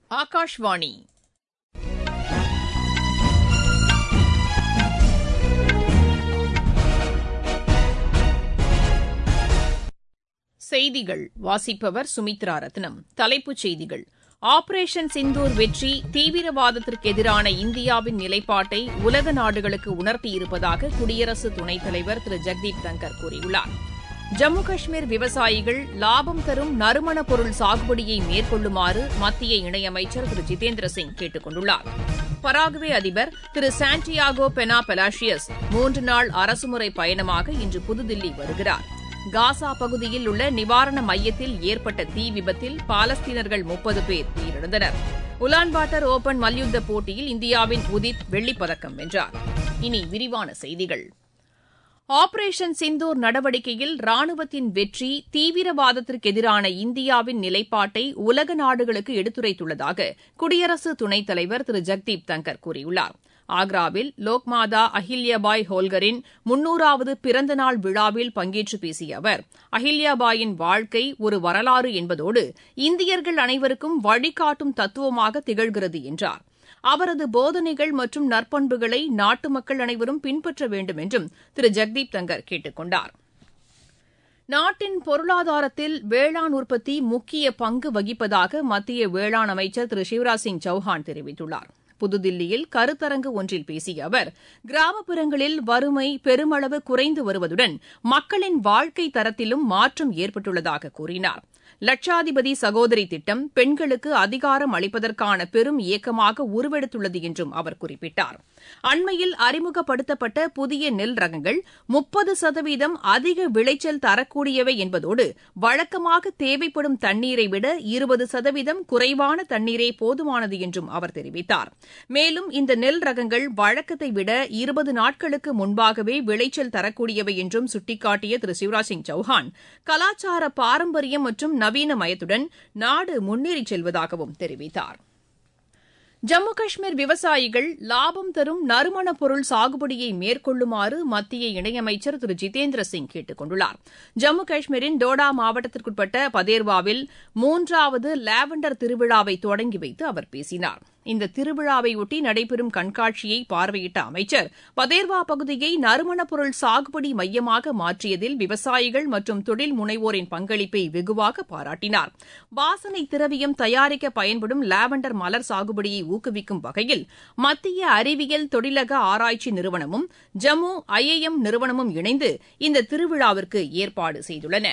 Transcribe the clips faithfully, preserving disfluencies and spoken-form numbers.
ஆகாஷ்வாணி செய்திகள் வாசிப்பவர் சுமித்ரா ரத்னம். தலைப்புச் செய்திகள்: ஆபரேஷன் சிந்தூர் வெற்றி தீவிரவாதத்திற்கு எதிரான இந்தியாவின் நிலைப்பாட்டை உலக நாடுகளுக்கு உணர்த்தியிருப்பதாக குடியரசு துணைத் தலைவர் திரு ஜெக்தீப் தங்கர் கூறியுள்ளார். ஜம்மு காஷ்மீர் விவசாயிகள் லாபம் தரும் நறுமணப் பொருள் சாகுபடியை மேற்கொள்ளுமாறு மத்திய இணையமைச்சர் திரு ஜிதேந்திர சிங் கேட்டுக் கொண்டுள்ளார். பராகுவே அதிபர் திரு சாண்டியாகோ பெனா பெலாஷியஸ் மூன்று நாள் அரசுமுறை பயணமாக இன்று புதுதில்லி வருகிறார். காசா பகுதியில் உள்ள நிவாரண மையத்தில் ஏற்பட்ட தீ விபத்தில் பாலஸ்தீனர்கள் முப்பது பேர் உயிரிழந்தனர். உலான்பாட்டர் ஓபன் மல்யுத்த போட்டியில் இந்தியாவின் உதித் வெள்ளிப்பதக்கம் வென்றார். இனி விரிவான செய்திகள். ஆபரேஷன் சிந்தூர் நடவடிக்கையில் ராணுவத்தின் வெற்றி தீவிரவாதத்திற்கு எதிரான இந்தியாவின் நிலைப்பாட்டை உலக நாடுகளுக்கு எடுத்துரைத்துள்ளதாக குடியரசு துணைத் தலைவர் திரு ஜெக்தீப் தங்கர் கூறியுள்ளார். ஆக்ராவில் லோக்மாதா அஹில்யாபாய் ஹோல்கரின் முன்னூறாவது பிறந்தநாள் விழாவில் பங்கேற்று பேசிய அவர், அஹில்யாபாயின் வாழ்க்கை ஒரு வரலாறு என்பதோடு இந்தியர்கள் அனைவருக்கும் வழிகாட்டும் தத்துவமாக திகழ்கிறது என்றார். அவரது போதனைகள் மற்றும் நற்பண்புகளை நாட்டு மக்கள் அனைவரும் பின்பற்ற வேண்டும் என்றும் திரு ஜெக்தீப் தங்கர் கேட்டுக் கொண்டார். நாட்டின் பொருளாதாரத்தில் வேளாண் உற்பத்தி முக்கிய பங்கு வகிப்பதாக மத்திய வேளாண் அமைச்சர் திரு சிவராஜ் சிங் சௌஹான் தெரிவித்துள்ளார். புதுதில்லியில் கருத்தரங்கு ஒன்றில் பேசிய அவர், கிராமப்புறங்களில் வறுமை பெருமளவு குறைந்து வருவதுடன் மக்களின் வாழ்க்கை தரத்திலும் மாற்றம் ஏற்பட்டுள்ளதாக கூறினார். லட்சாதிபதி சகோதரி திட்டம் பெண்களுக்கு அதிகாரம் அளிப்பதற்கான பெரும் இயக்கமாக உருவெடுத்துள்ளது என்றும் அவர் குறிப்பிட்டார். அண்மையில் அறிமுகப்படுத்தப்பட்ட புதிய நெல் ரகங்கள் முப்பது சதவீதம் அதிக விளைச்சல் தரக்கூடியவை என்பதோடு வழக்கமாக தேவைப்படும் தண்ணீரை விட இருபது சதவீதம் குறைவான தண்ணீரே போதுமானது என்றும் அவர் தெரிவித்தார். மேலும் இந்த நெல் ரகங்கள் வழக்கத்தை விட இருபது நாட்களுக்கு முன்பாகவே விளைச்சல் தரக்கூடியவை என்றும் சுட்டிக்காட்டிய திரு சிவராஜ் சிங் சௌஹான், கலாச்சார பாரம்பரியம் மற்றும் நவீனமயத்துடன் நாடு முன்னேறிச் செல்வதாகவும் தெரிவித்தார். ஜம்மு காஷ்மீர் விவசாயிகள் லாபம் தரும் நறுமணப் பொருள் சாகுபடியை மேற்கொள்ளுமாறு மத்திய இணையமைச்சர் திரு ஜிதேந்திர சிங் கேட்டுக் கொண்டுள்ளார். ஜம்மு காஷ்மீரின் டோடா மாவட்டத்திற்குட்பட்ட பதேர்வாவில் மூன்றாவது லாவெண்டர் திருவிழாவை தொடங்கி வைத்து அவர் பேசினார். இந்த திருவிழாவையொட்டி நடைபெறும் கண்காட்சியை பார்வையிட்ட அமைச்சர் பதேர்வா பகுதியை நறுமணப் பொருள் சாகுபடி மையமாக மாற்றியதில் விவசாயிகள் மற்றும் தொழில் முனைவோரின் பங்களிப்பை வெகுவாக பாராட்டினார். வாசனை திரவியம் தயாரிக்க பயன்படும் லாவெண்டர் மலர் சாகுபடியை ஊக்குவிக்கும் வகையில் மத்திய அறிவியல் தொழிலக ஆராய்ச்சி நிறுவனமும் ஜம்மு ஐ ஐ எம் நிறுவனமும் இணைந்து இந்த திருவிழாவிற்கு ஏற்பாடு செய்துள்ளன.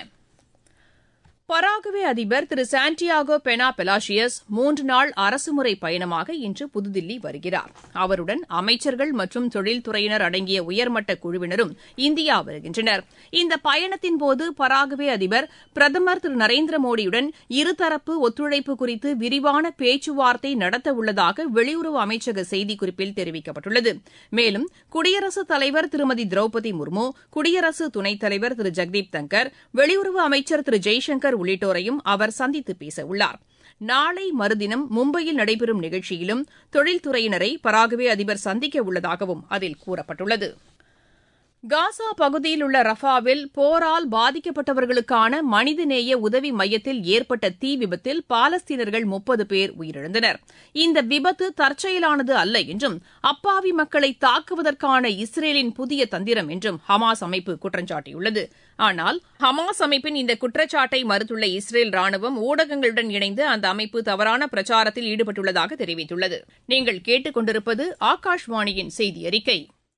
பராகுவே அதிபர் திரு சாண்டியாகோ பெனா பெலாஷியஸ் மூன்று நாள் அரசுமுறை பயணமாக இன்று புதுதில்லி வருகிறார். அவருடன் அமைச்சர்கள் மற்றும் தொழில்துறையினர் அடங்கிய உயர்மட்ட குழுவினரும் இந்தியா வருகின்றனர். இந்த பயணத்தின்போது பராகுவே அதிபர் பிரதமர் திரு நரேந்திர மோடியுடன் இருதரப்பு ஒத்துழைப்பு குறித்து விரிவான பேச்சுவார்த்தை நடத்தவுள்ளதாக வெளியுறவு அமைச்சக செய்திக்குறிப்பில் தெரிவிக்கப்பட்டுள்ளது. மேலும் குடியரசுத் தலைவர் திருமதி திரௌபதி முர்மு, குடியரசு துணைத் தலைவர் திரு ஜெக்தீப் தங்கர், வெளியுறவு அமைச்சர் திரு ஜெய்சங்கர் உள்ளிட்டோரையும் அவர் சந்தித்து பேசவுள்ளார். நாளை மறுதினம் மும்பையில் நடைபெறும் நிகழ்ச்சியிலும் தொழில்துறையினரை பராகுவே அதிபர் சந்திக்க உள்ளதாகவும் அதில் கூறப்பட்டுள்ளது. காசா பகுதியில் உள்ள ரஃபாவில் போரால் பாதிக்கப்பட்டவர்களுக்கான மனிதநேய உதவி மையத்தில் ஏற்பட்ட தீ விபத்தில் பாலஸ்தீனர்கள் முப்பது பேர் உயிரிழந்தனர். இந்த விபத்து தற்செயலானது அல்ல என்றும் அப்பாவி மக்களை தாக்குவதற்கான இஸ்ரேலின் புதிய தந்திரம் என்றும் ஹமாஸ் அமைப்பு குற்றம் சாட்டியுள்ளது. ஆனால் ஹமாஸ் அமைப்பின் இந்த குற்றச்சாட்டை மறுத்துள்ள இஸ்ரேல் ராணுவம் ஊடகங்களுடன் இணைந்து அந்த அமைப்பு தவறான பிரச்சாரத்தில் ஈடுபட்டுள்ளதாக தெரிவித்துள்ளது. நீங்கள் கேட்டுக் கொண்டிருப்பது ஆகாஷ்வாணியின் செய்தி அறிக்கை.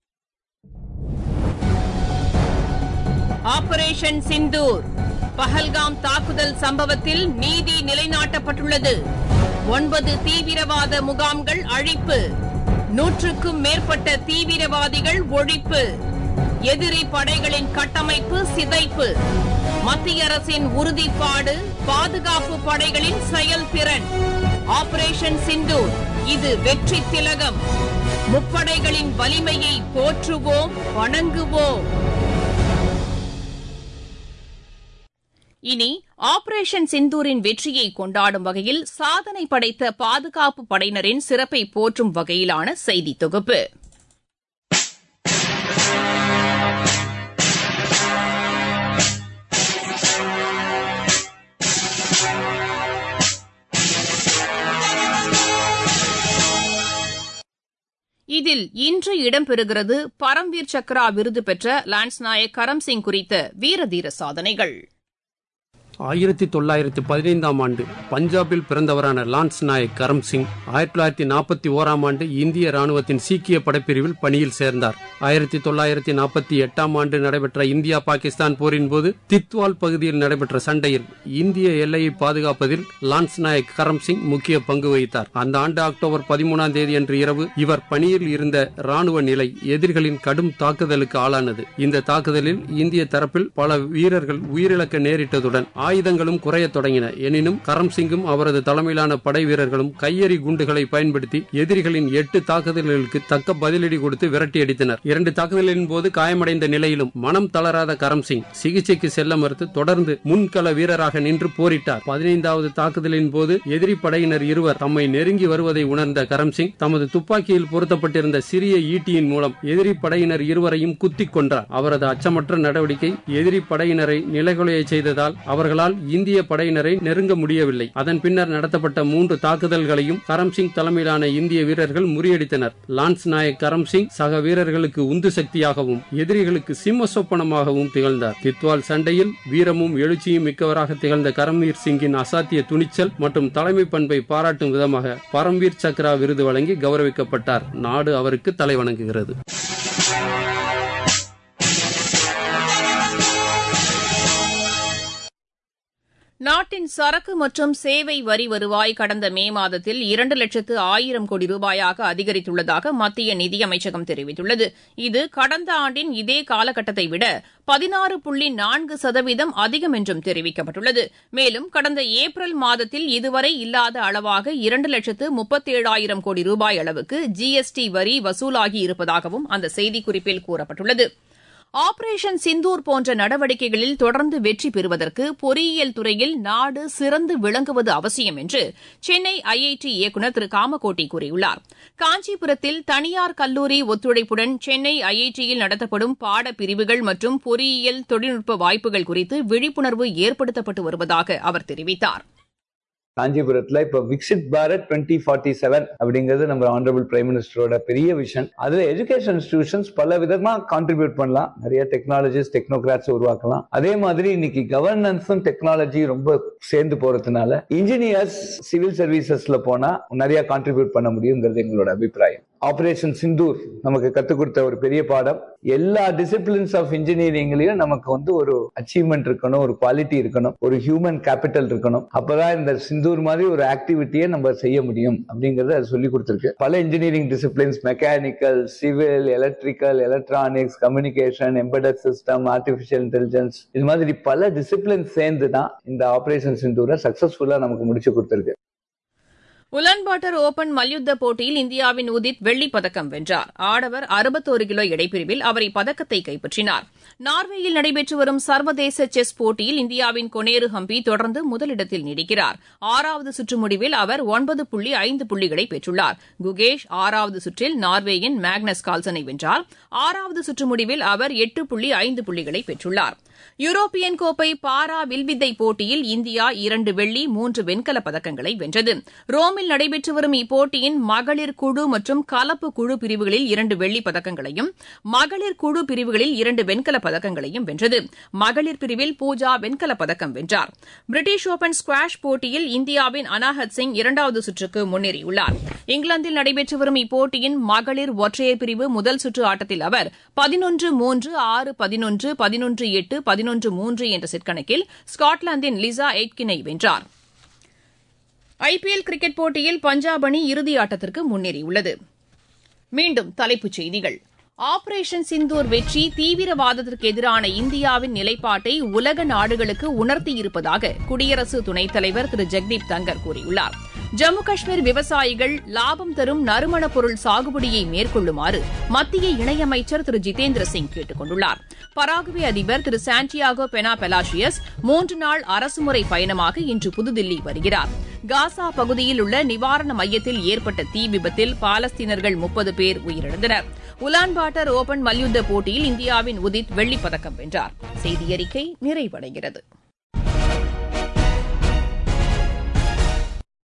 ஆபரேஷன் சிந்தூர் பஹல்காம் தாக்குதல் சம்பவத்தில் நீதி நிலைநாட்டப்பட்டுள்ளது. ஒன்பது தீவிரவாத முகாம்கள் அழிப்பு, நூற்றுக்கும் மேற்பட்ட தீவிரவாதிகள் ஒழிப்பு, எதிரி படைகளின் கட்டமைப்பு சிதைப்பு, மத்திய அரசின் உறுதிப்பாடு, பாதுகாப்பு படைகளின் செயல்திறன். ஆபரேஷன் சிந்தூர், இது வெற்றி திலகம். முப்படைகளின் வலிமையை போற்றுவோம், வணங்குவோம். இனி ஆபரேஷன் சிந்தூரின் வெற்றியை கொண்டாடும் வகையில் சாதனை படைத்த பாதுகாப்பு படையினரின் சிறப்பை போற்றும் வகையிலான செய்தி தொகுப்பு. இதில் இன்று இடம்பெறுகிறது பரம்வீர் சக்ரா விருது பெற்ற லான்ஸ் நாயக் கரம்சிங் குறித்த வீரதீர சாதனைகள். ஆயிரத்தி தொள்ளாயிரத்தி பதினைந்தாம் ஆண்டு பஞ்சாபில் பிறந்தவரான லான்ஸ் நாயக் கரம்சிங் ஆயிரத்தி தொள்ளாயிரத்தி நாற்பத்தி ஓராம் ஆண்டு இந்திய ராணுவத்தின் சீக்கிய படைப்பிரிவில் பணியில் சேர்ந்தார். ஆயிரத்தி தொள்ளாயிரத்தி நாற்பத்தி எட்டாம் ஆண்டு நடைபெற்ற இந்தியா பாகிஸ்தான் போரின் போது தித்வால் பகுதியில் நடைபெற்ற சண்டையில் இந்திய எல்லையை பாதுகாப்பதில் லான்ஸ் நாயக் கரம்சிங் முக்கிய பங்கு வகித்தார். அந்த ஆண்டு அக்டோபர் பதிமூணாம் தேதி அன்று இரவு இவர் பணியில் இருந்த ராணுவ நிலை எதிரிகளின் கடும் தாக்குதலுக்கு ஆளானது. இந்த தாக்குதலில் இந்திய தரப்பில் பல வீரர்கள் உயிரிழக்க நேரிட்டதுடன் ஆயுதங்களும் குறைய தொடங்கின. எனினும் கரம்சிங்கும் அவரது தலைமையிலான படை வீரர்களும் கையெறி குண்டுகளை பயன்படுத்தி எதிரிகளின் எட்டு தாக்குதல்களுக்கு தக்க பதிலடி கொடுத்து விரட்டியடித்தனர். இரண்டு தாக்குதலின் போது காயமடைந்த நிலையிலும் மனம் தளராத கரம்சிங் சிகிச்சைக்கு செல்ல மறுத்து தொடர்ந்து முன்கள வீரராக நின்று போரிட்டார். பதினைந்தாவது தாக்குதலின் போது எதிரி படையினர் இருவர் தம்மை நெருங்கி வருவதை உணர்ந்த கரம்சிங் தமது துப்பாக்கியில் பொருத்தப்பட்டிருந்த சிறிய ஈட்டியின் மூலம் எதிரி படையினர் இருவரையும் குத்திக் கொன்றார். அவரது அச்சமற்ற நடவடிக்கை எதிரி படையினரை நிலைகுலைய செய்ததால் அவர்கள் இந்திய படையினரை நெருங்க முடியவில்லை. அதன் பின்னர் நடத்தப்பட்ட மூன்று தாக்குதல்களையும் கரம்சிங் தலைமையிலான இந்திய வீரர்கள் முறியடித்தனர். லான்ஸ் நாயக் கரம்சிங் சக வீரர்களுக்கு உந்து சக்தியாகவும் எதிரிகளுக்கு சிம்ம சொப்பனமாகவும் திகழ்ந்தார். தித்வால் சண்டையில் வீரமும் எழுச்சியும் மிக்கவராக திகழ்ந்த கரம்வீர் சிங்கின் அசாத்திய துணிச்சல் மற்றும் தலைமை பண்பை பாராட்டும் விதமாக பரம்வீர் சக்ரா விருது வழங்கி கௌரவிக்கப்பட்டார். நாடு அவருக்கு தலைவணங்குகிறது. நாட்டின் சரக்கு மற்றும் சேவை வரி வருவாய் கடந்த மே மாதத்தில் இரண்டு லட்சத்து ஆயிரம் கோடி ரூபாயாக அதிகரித்துள்ளதாக மத்திய நிதியமைச்சகம் தெரிவித்துள்ளது. இது கடந்த ஆண்டின் இதே காலகட்டத்தை விட பதினாறு புள்ளி நான்கு சதவீதம் அதிகம் என்றும் தெரிவிக்கப்பட்டுள்ளது. மேலும் கடந்த ஏப்ரல் மாதத்தில் இதுவரை இல்லாத அளவாக இரண்டு லட்சத்து முப்பத்தேழாயிரம் கோடி ரூபாய் அளவுக்கு ஜிஎஸ்டி வரி வசூலாகி இருப்பதாகவும் அந்த செய்திக்குறிப்பில் கூறப்பட்டுள்ளது. ஆபரேஷன் சிந்தூர் போன்ற நடவடிக்கைகளில் தொடர்ந்து வெற்றி பெறுவதற்கு பொறியியல் துறையில் நாடு சிறந்து விளங்குவது அவசியம் என்று சென்னை ஐஐடி இயக்குநர் திரு காமகோட்டி கூறியுள்ளார். காஞ்சிபுரத்தில் தனியார் கல்லூரி ஒத்துழைப்புடன் சென்னை ஐஐடியில் நடத்தப்படும் பாடப்பிரிவுகள் மற்றும் பொறியியல் தொழில்நுட்ப வாய்ப்புகள் குறித்து விழிப்புணர்வு ஏற்படுத்தப்பட்டு வருவதாக அவர் தெரிவித்தார். காஞ்சிபுரத்துல இப்ப Viksit Bharat twenty forty seven அப்படிங்கிறது நம்ம ஆனரபிள் பிரைம் மினிஸ்டரோட பெரிய விஷன். அதுல எஜுகேஷன் இன்ஸ்டிடியூஷன்ஸ் பல விதமா கான்ட்ரிபியூட் பண்ணலாம். நிறைய டெக்னாலஜிஸ் டெக்னோகிராட்ஸ் உருவாக்கலாம். அதே மாதிரி இன்னைக்கு கவர்னன்ஸும் டெக்னாலஜி ரொம்ப சேர்ந்து போறதுனால இன்ஜினியர்ஸ் சிவில் சர்வீசஸ்ல போனா நிறைய கான்ட்ரிபியூட் பண்ண முடியுங்கிறது எங்களோட அபிப்பிராயம். ஆபரேஷன் சிந்தூர் நமக்கு கத்துக் கொடுத்த ஒரு பெரிய பாடம். எல்லா டிசிப்ளின்ஸ் ஆஃப் இன்ஜினியரிங்லயும் நமக்கு வந்து ஒரு அச்சீவ்மெண்ட் இருக்கணும், ஒரு குவாலிட்டி இருக்கணும், ஒரு ஹியூமன் கேபிட்டல் இருக்கணும். அப்பதான் இந்த சிந்தூர் மாதிரி ஒரு ஆக்டிவிட்டியை நம்ம செய்ய முடியும் அப்படிங்கறத அது சொல்லி கொடுத்திருக்கு. பல engineering disciplines mechanical, civil, electrical, electronics, communication, embedded system, artificial intelligence, இது மாதிரி பல டிசிப்ளின் சேர்ந்து தான் இந்த ஆபரேஷன் சிந்தூரை சக்சஸ்ஃபுல்லா நமக்கு முடிச்சு கொடுத்திருக்கு. உலான்பாட்டர் ஓபன் மல்யுத்த போட்டியில் இந்தியாவின் உதித் வெள்ளிப் பதக்கம் வென்றார். ஆடவர் அறுபத்தொரு கிலோ எடைப்பிரிவில் அவர் இப்பதக்கத்தை கைப்பற்றினார். நார்வேயில் நடைபெற்று வரும் சர்வதேச செஸ் போட்டியில் இந்தியாவின் கொனேரு ஹம்பி தொடர்ந்து முதலிடத்தில் நீடிக்கிறார். ஆறாவது சுற்று முடிவில் அவர் ஒன்பது புள்ளி ஐந்து புள்ளிகளை பெற்றுள்ளார். குகேஷ் ஆறாவது சுற்றில் நார்வேயின் மேக்னஸ் கால்சனை வென்றார். ஆறாவது சுற்று முடிவில் அவர் எட்டு புள்ளி ஐந்து புள்ளிகளை பெற்றுள்ளார். யூரோப்பியன் கோப்பை பாரா வில்வித்தை போட்டியில் இந்தியா இரண்டு வெள்ளி மூன்று வெண்கலப் பதக்கங்களை வென்றது. ரோமில் நடைபெற்று வரும் இப்போட்டியின் மகளிர் குழு மற்றும் கலப்பு குழு பிரிவுகளில் இரண்டு வெள்ளிப் பதக்கங்களையும் மகளிர் குழு பிரிவுகளில் இரண்டு வெண்கலப் பதக்கங்களையும் வென்றது. மகளிர் பிரிவில் பூஜா வெண்கலப் பதக்கம் வென்றார். பிரிட்டிஷ் ஓபன் ஸ்குவாஷ் போட்டியில் இந்தியாவின் அனாஹத் சிங் இரண்டாவது சுற்றுக்கு முன்னேறியுள்ளார். இங்கிலாந்தில் நடைபெற்று வரும் இப்போட்டியின் மகளிர் ஒற்றையர் பிரிவு முதல் சுற்று ஆட்டத்தில் அவர் பதினொன்று மூன்று, ஆறு பதினொன்று, பதினொன்று எட்டு, பதினொன்று மூன்று என்ற செட் கணக்கில் ஸ்காட்லாந்தின் லிசா எய்ட்கினை வென்றார். ஐபிஎல் கிரிக்கெட் போட்டியில் பஞ்சாப் அணி இறுதியாட்டத்திற்கு முன்னேறியுள்ளது. மீண்டும் தலைப்புச் செய்திகள். ஆபரேஷன் சிந்தூர் வெற்றி தீவிரவாதத்திற்கு எதிரான இந்தியாவின் நிலைப்பாட்டை உலக நாடுகளுக்கு உணர்த்தியிருப்பதாக குடியரசு துணைத் தலைவர் திரு ஜெக்தீப் தங்கர் கூறியுள்ளார். ஜம்மு காஷ்மீர் விவசாயிகள் லாபம் தரும் நறுமணப் பொருள் சாகுபடியை மேற்கொள்ளுமாறு மத்திய இணையமைச்சர் திரு ஜிதேந்திர சிங் கேட்டுக் கொண்டுள்ளார். பராகுவே அதிபர் திரு சாண்டியாகோ பெனா பெலாஷியஸ் மூன்று நாள் அரசுமுறை பயணமாக இன்று புதுதில்லி வருகிறார். காசா பகுதியில் உள்ள நிவாரண மையத்தில் ஏற்பட்ட தீ விபத்தில் பாலஸ்தீனர்கள் முப்பது பேர் உயிரிழந்தனர். உலான்பாட்டர் ஓபன் மல்யுத்த போட்டியில் இந்தியாவின் உதித் வெள்ளிப் பதக்கம் வென்றார். செய்தியறிக்கை நிறைவடைகிறது.